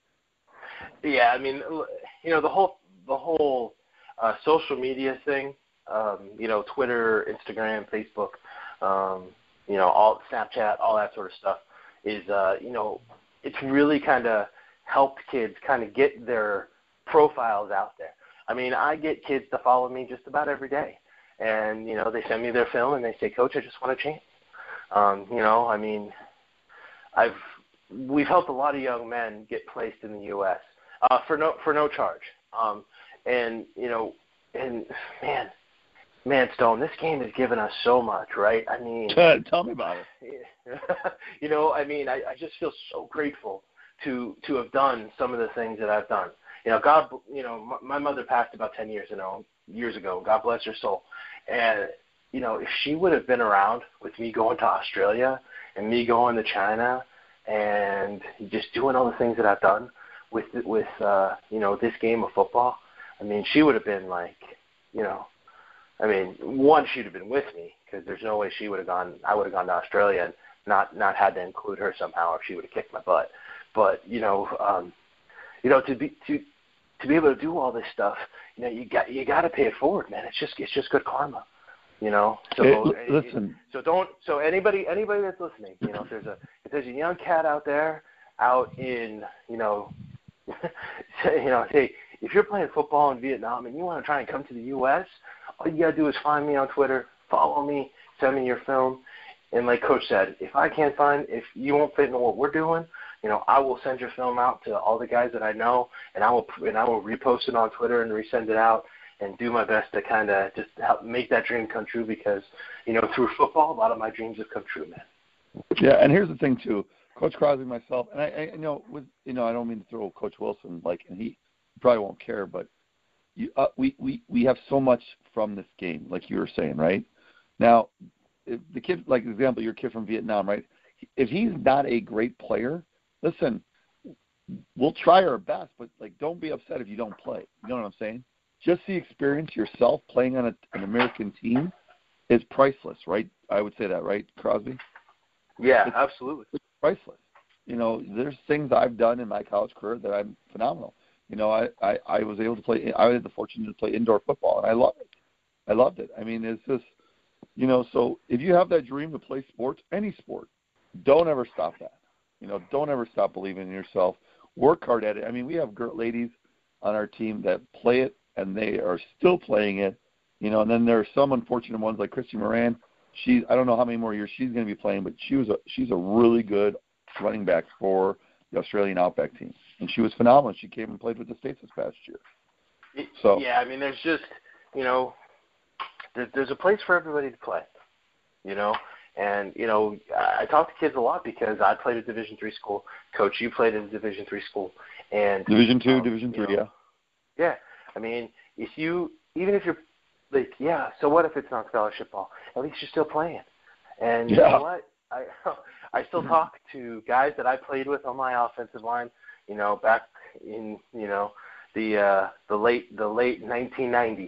you. Yeah, I mean, you know, the whole the whole uh, social media thing, um, you know, Twitter, Instagram, Facebook, um, you know, all Snapchat, all that sort of stuff is, uh, you know, it's really kind of helped kids kind of get their profiles out there. I mean, I get kids to follow me just about every day. And, you know, they send me their film and they say, Coach, I just want a chance. Um, you know, I mean, I've we've helped a lot of young men get placed in the U S uh, for no for no charge. Um, and, you know, and, man, man, Stone, this game has given us so much, right? I mean, tell me about it. You know, I mean, I, I just feel so grateful to to have done some of the things that I've done. You know, God, you know, my, my mother passed about ten years ago, years ago. God bless her soul. And, you know, if she would have been around with me going to Australia and me going to China and just doing all the things that I've done with, with uh, you know, this game of football, I mean, she would have been like, you know, I mean, one, she'd have been with me because there's no way she would have gone, I would have gone to Australia and not, not had to include her somehow if she would have kicked my butt. But, you know, um, you know, to be, to, to be able to do all this stuff, you know, you got, you got to pay it forward, man. It's just, it's just good karma, you know? So hey, listen, so don't, so anybody, anybody that's listening, you know, if there's a, if there's a young cat out there out in, you know, you know, hey, if you're playing football in Vietnam and you want to try and come to the U S, all you got to do is find me on Twitter, follow me, send me your film. And like Coach said, if I can't find, if you won't fit in what we're doing, you know, I will send your film out to all the guys that I know, and I will and I will repost it on Twitter and resend it out and do my best to kind of just help make that dream come true because, you know, through football, a lot of my dreams have come true, man. Yeah, and here's the thing, too. Coach Crosby and myself, and I, I you know, with, you know, I don't mean to throw Coach Wilson, like, and he probably won't care, but you, uh, we, we, we have so much from this game, like you were saying, right? Now, if the kid, like example, your kid from Vietnam, right? If he's not a great player, listen, we'll try our best, but, like, don't be upset if you don't play. You know what I'm saying? Just the experience yourself playing on a, an American team is priceless, right? I would say that, right, Crosby? Yeah, it's, absolutely. It's priceless. You know, there's things I've done in my college career that I'm phenomenal. You know, I, I, I was able to play – I had the fortune to play indoor football, and I loved it. I loved it. I mean, it's just – you know, so if you have that dream to play sports, any sport, don't ever stop that. You know, don't ever stop believing in yourself. Work hard at it. I mean, we have girl ladies on our team that play it, and they are still playing it. You know, and then there are some unfortunate ones like Christy Moran. She's I don't know how many more years she's going to be playing, but she was a, she's a really good running back for the Australian Outback team, and she was phenomenal. She came and played with the States this past year. So yeah, I mean, there's just you know, there, there's a place for everybody to play. You know. And, you know, I talk to kids a lot because I played at Division three school. Coach, you played at a Division three school. And Division two, um, Division three, know, yeah. Yeah. I mean, if you, even if you're, like, yeah, so what if it's not scholarship ball? At least you're still playing. And yeah. you know what? I I still talk to guys that I played with on my offensive line, you know, back in, you know, the uh, the late the late nineteen nineties,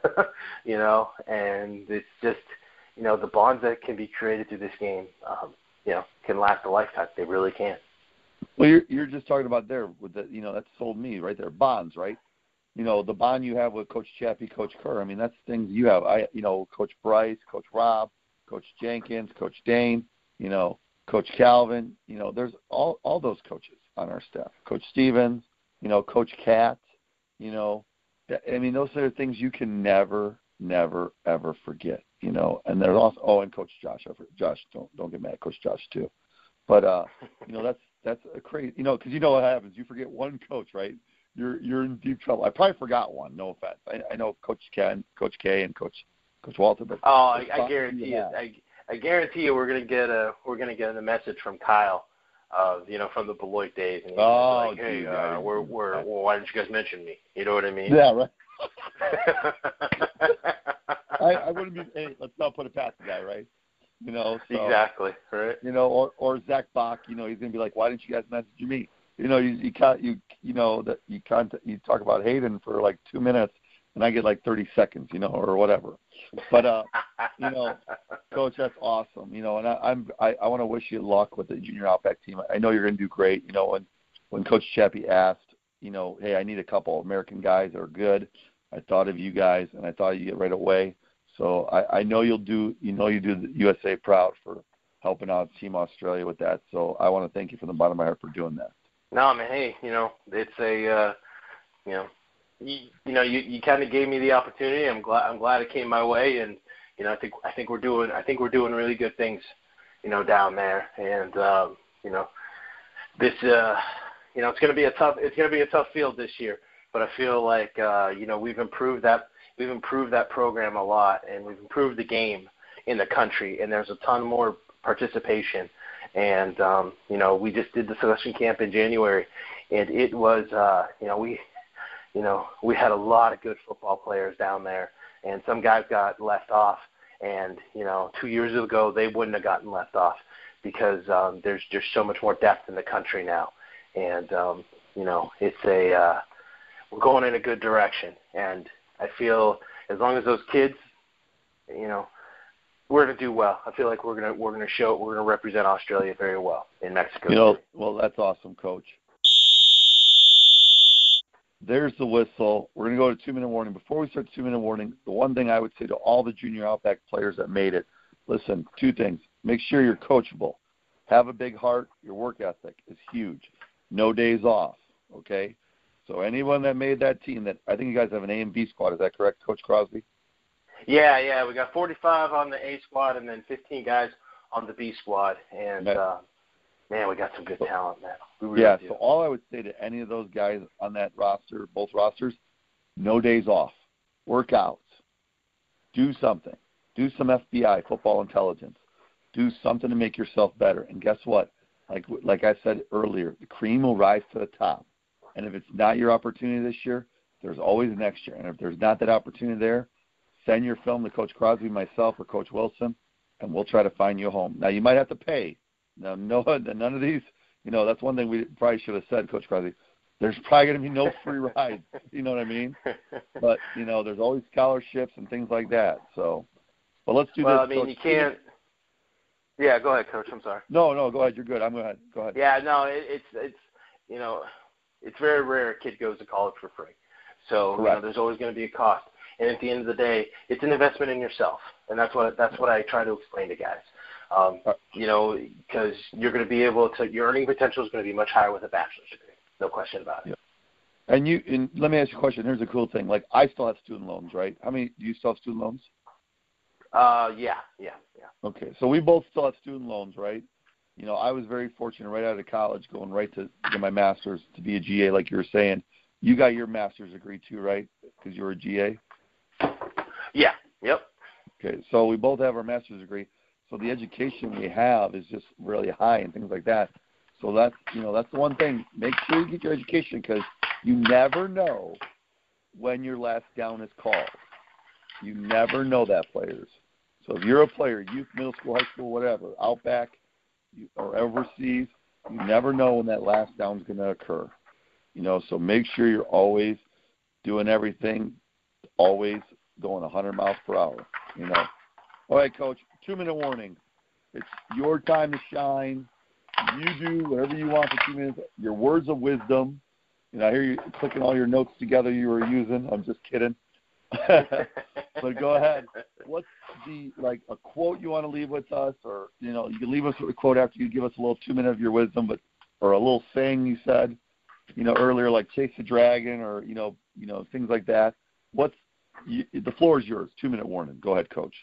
you know, and it's just, you know, the bonds that can be created through this game, um, you know, can last a lifetime. They really can. Well, you're you're just talking about there with the, you know, that sold me right there, bonds, right? You know, the bond you have with Coach Chappie, Coach Kerr. I mean, that's things you have. I, you know, Coach Bryce, Coach Rob, Coach Jenkins, Coach Dane, you know, Coach Calvin. You know, there's all all those coaches on our staff. Coach Stevens, you know, Coach Katz. You know, I mean, those are things you can never, never, ever forget. You know, and there's also oh, and Coach Josh. Josh, don't don't get mad, Coach Josh too. But uh, you know, that's that's a crazy. You know, because you know what happens. You forget one coach, right? You're you're in deep trouble. I probably forgot one. No offense. I, I know Coach Ken, Coach K, and Coach Coach Walter. But oh, I, I guarantee you, I, I guarantee you, we're gonna get a we're gonna get a message from Kyle, of you know, from the Beloit days, and he's oh, like, hey, geez, uh, we're we're well, why didn't you guys mention me? You know what I mean? Yeah, right. I, I wouldn't be. Hey, let's not put it past the guy, right? You know. So, exactly. Right. You know, or or Zach Bach. You know, he's gonna be like, why didn't you guys message me? You know, you you can't you you know that you can't you talk about Hayden for like two minutes, and I get like thirty seconds, you know, or whatever. But uh, you know, Coach, that's awesome. You know, and I, I'm I, I want to wish you luck with the Junior Outback team. I know you're gonna do great. You know, when when Coach Chappie asked, you know, hey, I need a couple of American guys that are good. I thought of you guys, and I thought you get right away. So I, I know you'll do, you know, you do the U S A proud for helping out Team Australia with that. So I want to thank you from the bottom of my heart for doing that. No, man, hey, you know, it's a, uh, you know, you, you know, you, you kind of gave me the opportunity. I'm glad, I'm glad it came my way, and you know, I think, I think we're doing, I think we're doing really good things, you know, down there, and um, you know, this, uh, you know, it's going to be a tough, it's going to be a tough field this year. But I feel like, uh, you know, we've improved that. we've improved that program a lot, and we've improved the game in the country, and there's a ton more participation. And, um, you know, we just did the selection camp in January, and it was, uh, you know, we, you know, we had a lot of good football players down there, and some guys got left off. And, you know, two years ago, they wouldn't have gotten left off because um, there's just so much more depth in the country now. And, um, you know, it's a uh, we're going in a good direction. And I feel as long as those kids, you know, we're going to do well. I feel like we're going to we're going to show we're going to represent Australia very well in Mexico. You know, well, that's awesome, Coach. There's the whistle. We're going to go to two-minute warning. Before we start the two-minute warning, the one thing I would say to all the junior Outback players that made it, listen, two things. Make sure you're coachable. Have a big heart. Your work ethic is huge. No days off, okay? So anyone that made that team, that I think you guys have an A and B squad. Is that correct, Coach Crosby? Yeah, yeah. We got forty-five on the A squad and then fifteen guys on the B squad. And, okay. uh, man, we got some good talent, man. We really yeah, do. so all I would say to any of those guys on that roster, both rosters, no days off. Work out. Do something. Do some F B I, football intelligence. Do something to make yourself better. And guess what? Like like I said earlier, the cream will rise to the top. And if it's not your opportunity this year, there's always next year. And if there's not that opportunity there, send your film to Coach Crosby, myself, or Coach Wilson, and we'll try to find you a home. Now, you might have to pay. Now, no, none of these, you know, that's one thing we probably should have said, Coach Crosby. There's probably going to be no free rides. You know what I mean? But, you know, there's always scholarships and things like that. So, but let's do well, this. Well, I mean, Coach. you can't. Yeah, go ahead, Coach. I'm sorry. No, no, go ahead. You're good. I'm going to go ahead. Yeah, no, it, it's, it's, you know, it's very rare a kid goes to college for free. So, you know, there's always going to be a cost. And at the end of the day, it's an investment in yourself. And that's what that's what I try to explain to guys. Um, you know, because you're going to be able to, your earning potential is going to be much higher with a bachelor's degree. No question about it. Yeah. And you, and let me ask you a question. Here's a cool thing. Like, I still have student loans, right? How many, do you still have student loans? Uh, yeah, yeah, yeah. Okay. So we both still have student loans, right? You know, I was very fortunate right out of college going right to get my master's to be a G A, like you were saying. You got your master's degree too, right? Because you were a G A? Yeah, yep. Okay, so we both have our master's degree. So the education we have is just really high and things like that. So that's, you know, that's the one thing. Make sure you get your education because you never know when your last down is called. You never know that, players. So if you're a player, youth, middle school, high school, whatever, Outback you, or overseas, you never know when that last down is going to occur. You know, so make sure you're always doing everything, always going one hundred miles per hour, you know. All right, Coach, two-minute warning. It's your time to shine. You do whatever you want for two minutes. Your words of wisdom. You know, I hear you clicking all your notes together you were using. I'm just kidding. But go ahead. What's the, like, a quote you want to leave with us? Or, you know, you can leave us with a quote after you give us a little two-minute of your wisdom, but or a little saying you said, you know, earlier, like chase the dragon or, you know, you know, things like that. What's you, the floor is yours. Two-minute warning. Go ahead, Coach.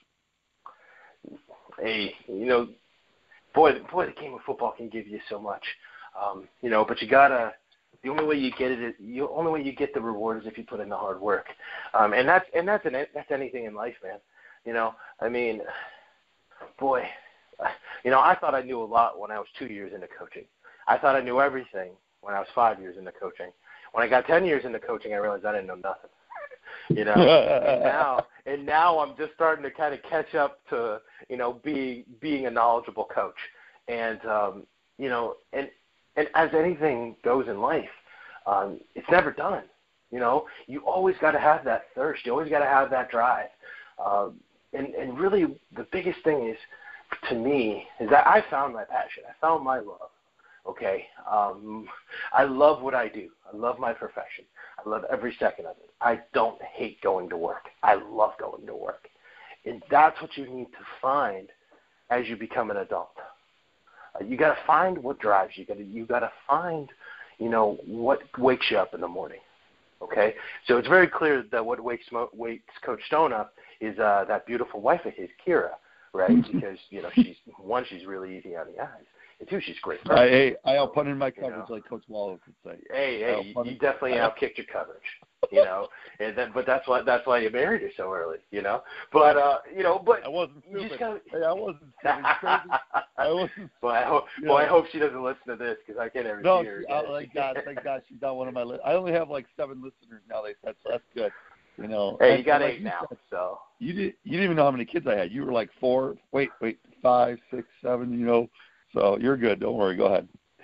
Hey, you know, boy, boy, the game of football can give you so much, um, you know. But you gotta. The only way you get it is the only way you get the reward is if you put in the hard work, um, and that's and that's an, that's anything in life, man. You know, I mean, boy, you know, I thought I knew a lot when I was two years into coaching. I thought I knew everything when I was five years into coaching. When I got ten years into coaching, I realized I didn't know nothing. You know, and now and now I'm just starting to kind of catch up to, you know, being being a knowledgeable coach, and um, you know, and and as anything goes in life, um, it's never done. You know, you always got to have that thirst. You always got to have that drive, um, and and really the biggest thing is, to me, is that I found my passion. I found my love. Okay, um, I love what I do. I love my profession. I love every second of it. I don't hate going to work. I love going to work. And that's what you need to find as you become an adult. Uh, you got to find what drives you. You got to you got to find, you know, what wakes you up in the morning. Okay, so it's very clear that what wakes wakes Coach Stone up is uh, that beautiful wife of his, Kira, right? Because you know she's one, she's really easy on the eyes. And two, she's great. I, hey, I outpunted my coverage, you know, like Coach Wallace would say. Hey, hey, you, you definitely outkicked your coverage. you know, and then, but that's why that's why you married her so early, you know. But uh, you know, but I wasn't you stupid. just gotta, hey, I wasn't stupid. Crazy. I wasn't. Well, I hope, well, I hope she doesn't listen to this because I can't ever No, see her. she, oh, thank God, thank God, she's not one of my. Li- I only have like seven listeners now. They said, so that's good. You know. Hey, and, you got like eight you now, said, so. You didn't. You didn't even know how many kids I had. You were like four. Wait, wait, five, six, seven. You know. So you're good. Don't worry. Go ahead.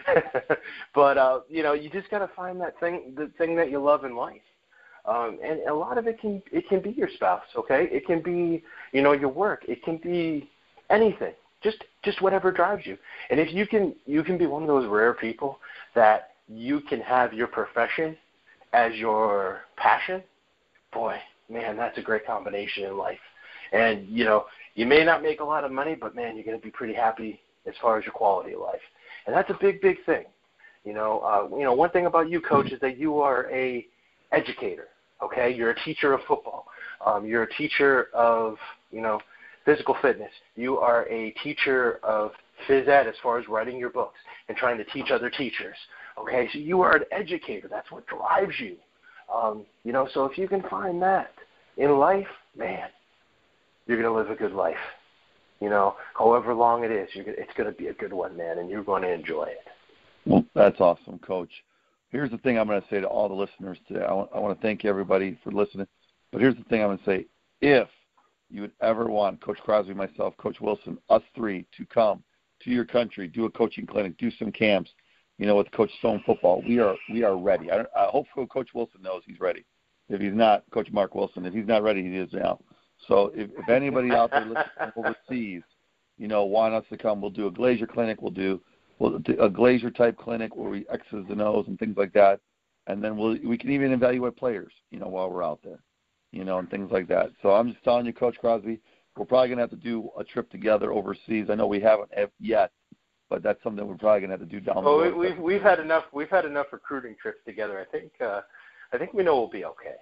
But uh, you know, you just got to find that thing, the thing that you love in life. Um, and a lot of it can it can be your spouse, okay? It can be, you know, your work. It can be anything. Just just whatever drives you. And if you can you can be one of those rare people that you can have your profession as your passion, boy, man, that's a great combination in life. And, you know, you may not make a lot of money, but, man, you're going to be pretty happy as far as your quality of life. And that's a big, big thing. You know, uh, you know, one thing about you, Coach, is that you are a educator. Okay, you're a teacher of football. Um, you're a teacher of, you know, physical fitness. You are a teacher of phys ed as far as writing your books and trying to teach other teachers. Okay, so you are an educator. That's what drives you. Um, you know, so if you can find that in life, man, you're going to live a good life. You know, however long it is, you're gonna, it's going to be a good one, man, and you're going to enjoy it. Well, that's awesome, Coach. Here's the thing I'm going to say to all the listeners today. I want, I want to thank everybody for listening. But here's the thing I'm going to say. If you would ever want Coach Crosby, myself, Coach Wilson, us three to come to your country, do a coaching clinic, do some camps, you know, with Coach Stone Football, we are we are ready. I, I hope Coach Wilson knows he's ready. If he's not, Coach Mark Wilson, if he's not ready, he is now. So if, if anybody out there listening overseas, you know, want us to come, we'll do a Glazier clinic. We'll do We'll do a Glazier type clinic where we X's the nose and things like that, and then we'll we can even evaluate players, you know, while we're out there, you know, and things like that. So I'm just telling you, Coach Crosby, we're probably gonna have to do a trip together overseas. I know we haven't yet, but that's something we're probably gonna have to do down the road. Well, we've we've had enough we've had enough recruiting trips together. I think uh, I think we know we'll be okay.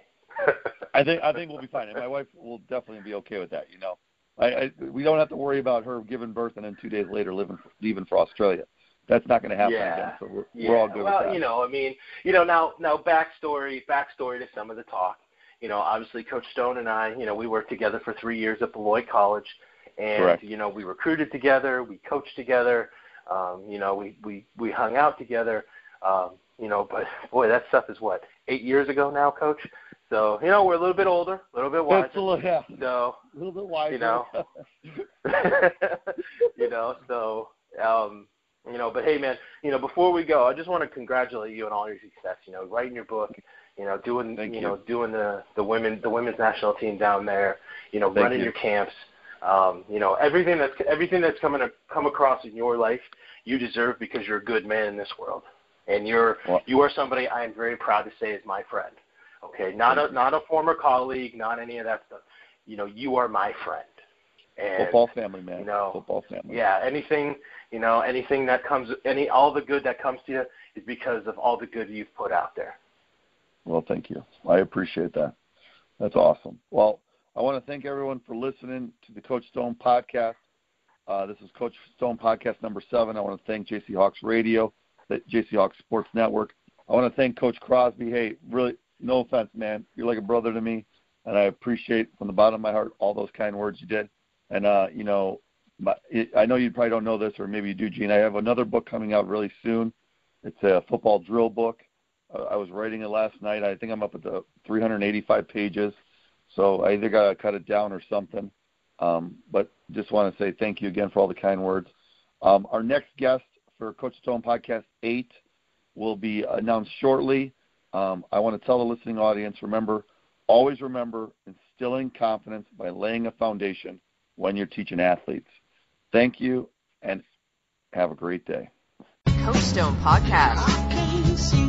I think I think we'll be fine, and my wife will definitely be okay with that. You know, I, I we don't have to worry about her giving birth and then two days later living leaving for Australia. That's not going to happen yeah. again, so we're, yeah. we're all good well, with that. you know, I mean, you know, now, now backstory, backstory to some of the talk. You know, obviously Coach Stone and I, you know, we worked together for three years at Beloit College, and, Correct. you know, we recruited together, we coached together, um, you know, we, we, we hung out together, um, you know, but, boy, that stuff is what, eight years ago now, Coach? So, you know, we're a little bit older, a little bit wiser. That's a little, yeah. So, a little bit wiser. You know, you know, so, um, you know, but hey, man, you know, before we go, I just want to congratulate you on all your success. You know, writing your book, you know, doing, Thank you, you know, doing the the women, the women's national team down there. You know, Thank running you. your camps. Um, you know, everything that's everything that's coming to come across in your life, you deserve because you're a good man in this world, and you're well, you are somebody I am very proud to say is my friend. Okay, not a not a former colleague, not any of that stuff. You know, you are my friend. And, football family, man. You know, football family. Yeah, anything, you know, anything that comes, any, all the good that comes to you is because of all the good you've put out there. Well, thank you. I appreciate that. That's awesome. Well, I want to thank everyone for listening to the Coach Stone podcast. Uh, this is Coach Stone podcast number seven. I want to thank J C Hawks Radio, the J C Hawks Sports Network. I want to thank Coach Crosby. Hey, really, no offense, man. You're like a brother to me, and I appreciate from the bottom of my heart all those kind words you did. And, uh, you know, my, it, I know you probably don't know this, or maybe you do, Gene. I have another book coming out really soon. It's a football drill book. Uh, I was writing it last night. I think I'm up at the three hundred eighty-five pages. So I either got to cut it down or something. Um, but just want to say thank you again for all the kind words. Um, our next guest for Coach Stone Podcast eight will be announced shortly. Um, I want to tell the listening audience, remember, always remember instilling confidence by laying a foundation when you're teaching athletes. Thank you, and have a great day. Coach Stone Podcast.